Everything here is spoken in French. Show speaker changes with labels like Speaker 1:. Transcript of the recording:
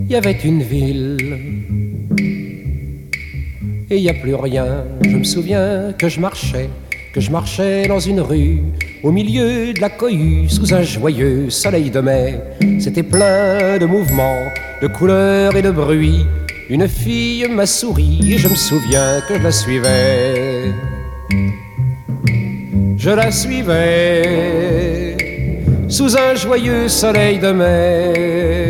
Speaker 1: il y avait une ville et il n'y a plus rien. Je me souviens que je marchais dans une rue, au milieu de la cohue, sous un joyeux soleil de mai. C'était plein de mouvements, de couleurs et de bruit. Une fille m'a souri et je me souviens que je la suivais. Je la suivais sous un joyeux soleil de mai.